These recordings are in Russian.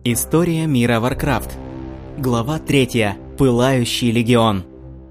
История мира Warcraft. Глава 3. Пылающий легион.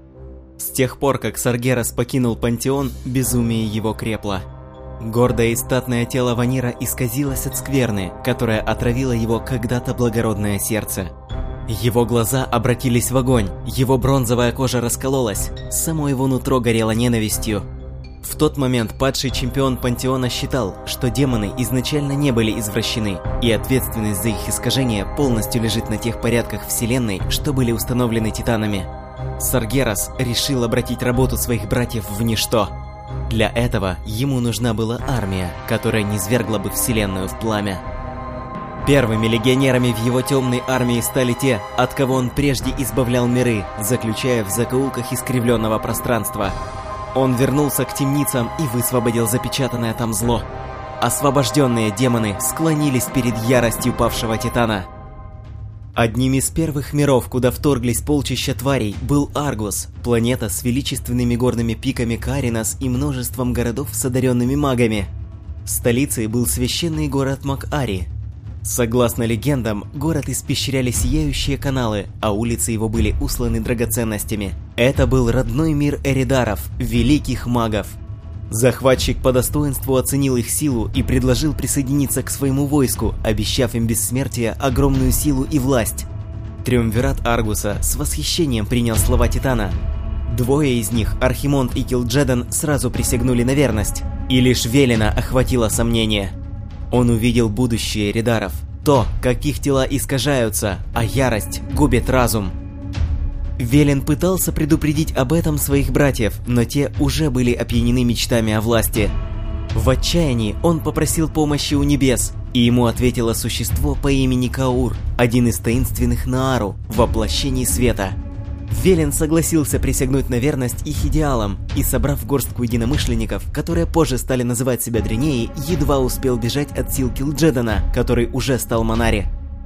С тех пор, как Саргерас покинул Пантеон, безумие его крепло. Гордое и статное тело Ванира исказилось от скверны, которая отравила его когда-то благородное сердце. Его глаза обратились в огонь, его бронзовая кожа раскололась, само его нутро горело ненавистью. В тот момент падший чемпион Пантеона считал, что демоны изначально не были извращены, и ответственность за их искажение полностью лежит на тех порядках Вселенной, что были установлены Титанами. Саргерас решил обратить работу своих братьев в ничто. Для этого ему нужна была армия, которая низвергла бы Вселенную в пламя. Первыми легионерами в его темной армии стали те, от кого он прежде избавлял миры, заключая в закоулках искривленного пространства. Он вернулся к темницам и высвободил запечатанное там зло. Освобожденные демоны склонились перед яростью павшего Титана. Одним из первых миров, куда вторглись полчища тварей, был Аргус, планета с величественными горными пиками Каринас и множеством городов с одаренными магами. Столицей был священный город Мак-Ари. Согласно легендам, город испещряли сияющие каналы, а улицы его были усланы драгоценностями. Это был родной мир эридаров, великих магов. Захватчик по достоинству оценил их силу и предложил присоединиться к своему войску, обещав им бессмертие, огромную силу и власть. Триумвират Аргуса с восхищением принял слова Титана. Двое из них, Архимонд и Килджедан, сразу присягнули на верность, и лишь Велена охватило сомнение. Он увидел будущее эридаров, то, как их тела искажаются, а ярость губит разум. Велен пытался предупредить об этом своих братьев, но те уже были опьянены мечтами о власти. В отчаянии он попросил помощи у небес, и ему ответило существо по имени Каур, один из таинственных Наару, воплощений света. Велен согласился присягнуть на верность их идеалам, и, собрав горстку единомышленников, которые позже стали называть себя Дринеей, едва успел бежать от сил Килджедана, который уже стал Манари.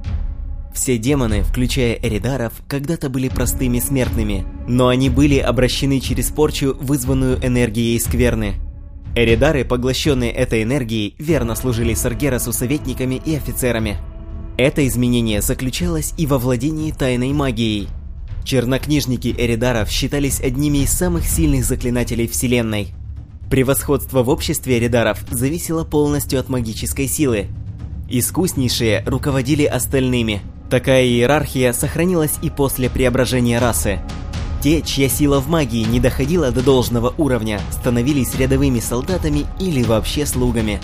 Все демоны, включая эридаров, когда-то были простыми смертными, но они были обращены через порчу, вызванную энергией скверны. Эридары, поглощенные этой энергией, верно служили Саргерасу советниками и офицерами. Это изменение заключалось и во владении тайной магией. Чернокнижники эридаров считались одними из самых сильных заклинателей Вселенной. Превосходство в обществе эридаров зависело полностью от магической силы. Искуснейшие руководили остальными. Такая иерархия сохранилась и после преображения расы. Те, чья сила в магии не доходила до должного уровня, становились рядовыми солдатами или вообще слугами.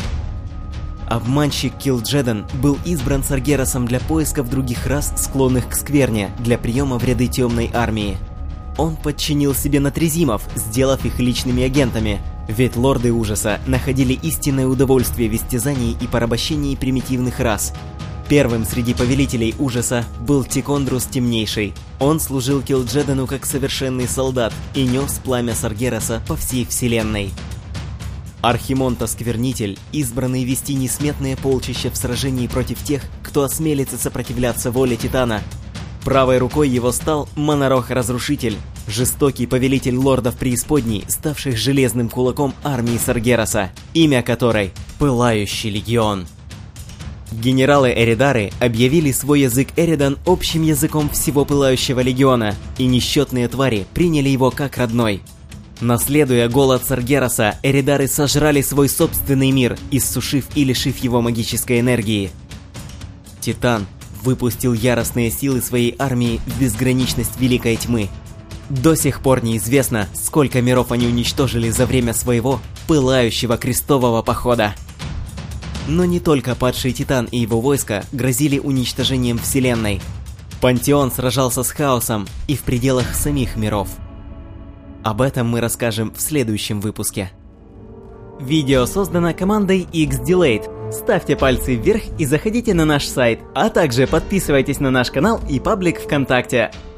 Обманщик Килджедан был избран Саргерасом для поисков других рас, склонных к скверне, для приема в ряды темной армии. Он подчинил себе натрезимов, сделав их личными агентами, ведь лорды ужаса находили истинное удовольствие в истязании и порабощении примитивных рас. Первым среди повелителей ужаса был Тикондрус Темнейший. Он служил Килджедану как совершенный солдат и нес пламя Саргераса по всей вселенной. Архимонд Осквернитель, избранный вести несметные полчища в сражении против тех, кто осмелится сопротивляться воле Титана. Правой рукой его стал Монорох-Разрушитель, жестокий повелитель лордов преисподней, ставших железным кулаком армии Саргераса, имя которой — Пылающий легион. Генералы-эридары объявили свой язык Эридан общим языком всего Пылающего легиона, и несчетные твари приняли его как родной. Наследуя голод Саргераса, эридары сожрали свой собственный мир, иссушив и лишив его магической энергии. Титан выпустил яростные силы своей армии в безграничность Великой Тьмы. До сих пор неизвестно, сколько миров они уничтожили за время своего пылающего крестового похода. Но не только падший Титан и его войско грозили уничтожением Вселенной. Пантеон сражался с хаосом и в пределах самих миров. Об этом мы расскажем в следующем выпуске. Видео создано командой X-Delayed. Ставьте пальцы вверх и заходите на наш сайт, а также подписывайтесь на наш канал и паблик ВКонтакте.